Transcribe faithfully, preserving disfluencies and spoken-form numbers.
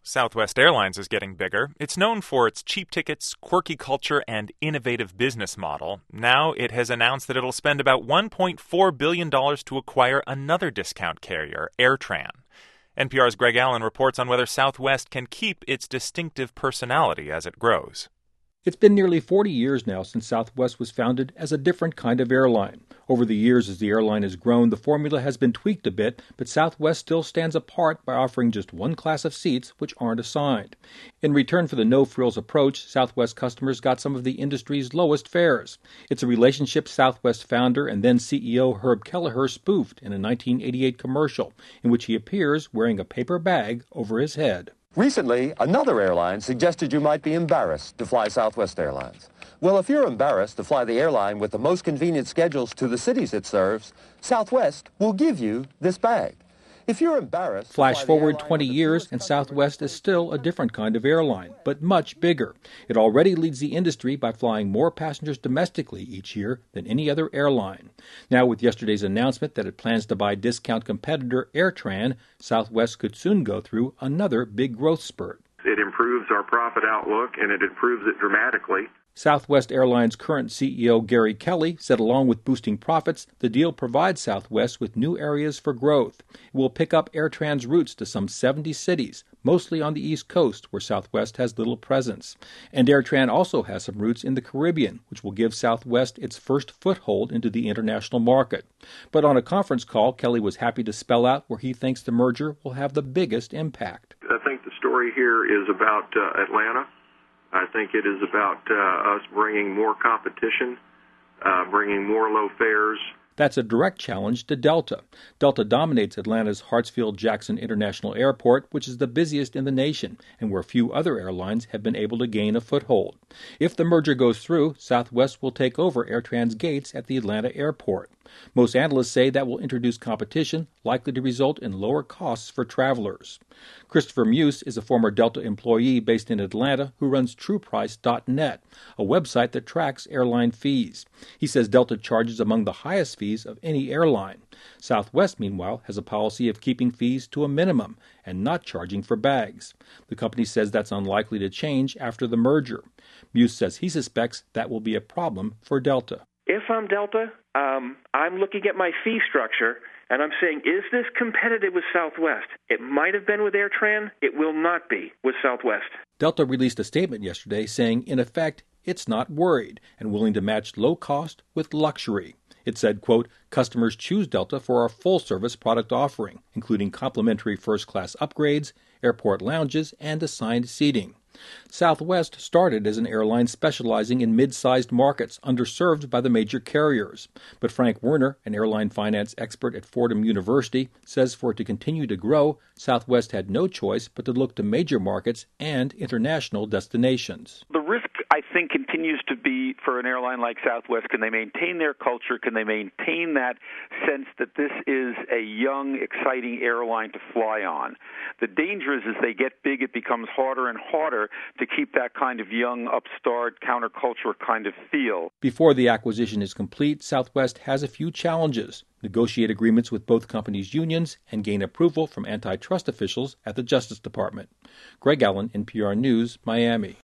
Southwest Airlines is getting bigger. It's known for its cheap tickets, quirky culture, and innovative business model. Now it has announced that it'll spend about one point four billion dollars to acquire another discount carrier, AirTran. N P R's Greg Allen reports on whether Southwest can keep its distinctive personality as it grows. It's been nearly forty years now since Southwest was founded as a different kind of airline. Over the years, as the airline has grown, the formula has been tweaked a bit, but Southwest still stands apart by offering just one class of seats which aren't assigned. In return for the no-frills approach, Southwest customers got some of the industry's lowest fares. It's a relationship Southwest founder and then C E O Herb Kelleher spoofed in a nineteen eighty-eight commercial, in which he appears wearing a paper bag over his head. Recently, another airline suggested you might be embarrassed to fly Southwest Airlines. Well, if you're embarrassed to fly the airline with the most convenient schedules to the cities it serves, Southwest will give you this bag. If you're embarrassed... Flash forward twenty years, and Southwest is still a different kind of airline, but much bigger. It already leads the industry by flying more passengers domestically each year than any other airline. Now, with yesterday's announcement that it plans to buy discount competitor AirTran, Southwest could soon go through another big growth spurt. It improves our profit outlook, and it improves it dramatically. Southwest Airlines' current C E O Gary Kelly said along with boosting profits, the deal provides Southwest with new areas for growth. It will pick up AirTran's routes to some seventy cities, mostly on the East Coast, where Southwest has little presence. And AirTran also has some routes in the Caribbean, which will give Southwest its first foothold into the international market. But on a conference call, Kelly was happy to spell out where he thinks the merger will have the biggest impact. I think the story here is about uh, Atlanta. I think it is about uh, us bringing more competition, uh, bringing more low fares. That's a direct challenge to Delta. Delta dominates Atlanta's Hartsfield-Jackson International Airport, which is the busiest in the nation, and where few other airlines have been able to gain a foothold. If the merger goes through, Southwest will take over AirTran's gates at the Atlanta airport. Most analysts say that will introduce competition, likely to result in lower costs for travelers. Christopher Muse is a former Delta employee based in Atlanta who runs True Price dot net, a website that tracks airline fees. He says Delta charges among the highest fees of any airline. Southwest, meanwhile, has a policy of keeping fees to a minimum and not charging for bags. The company says that's unlikely to change after the merger. Muse says he suspects that will be a problem for Delta. If I'm Delta, um, I'm looking at my fee structure, and I'm saying, is this competitive with Southwest? It might have been with AirTran. It will not be with Southwest. Delta released a statement yesterday saying, in effect, it's not worried and willing to match low cost with luxury. It said, quote, customers choose Delta for our full-service product offering, including complimentary first-class upgrades, airport lounges, and assigned seating. Southwest started as an airline specializing in mid-sized markets underserved by the major carriers. But Frank Werner, an airline finance expert at Fordham University, says for it to continue to grow, Southwest had no choice but to look to major markets and international destinations. The risk, I think, continues to be for an airline like Southwest. Can they maintain their culture? Can they maintain that sense that this is a young, exciting airline to fly on? The danger is as they get big, it becomes harder and harder to keep that kind of young, upstart, counterculture kind of feel. Before the acquisition is complete, Southwest has a few challenges. Negotiate agreements with both companies' unions and gain approval from antitrust officials at the Justice Department. Greg Allen, N P R News, Miami.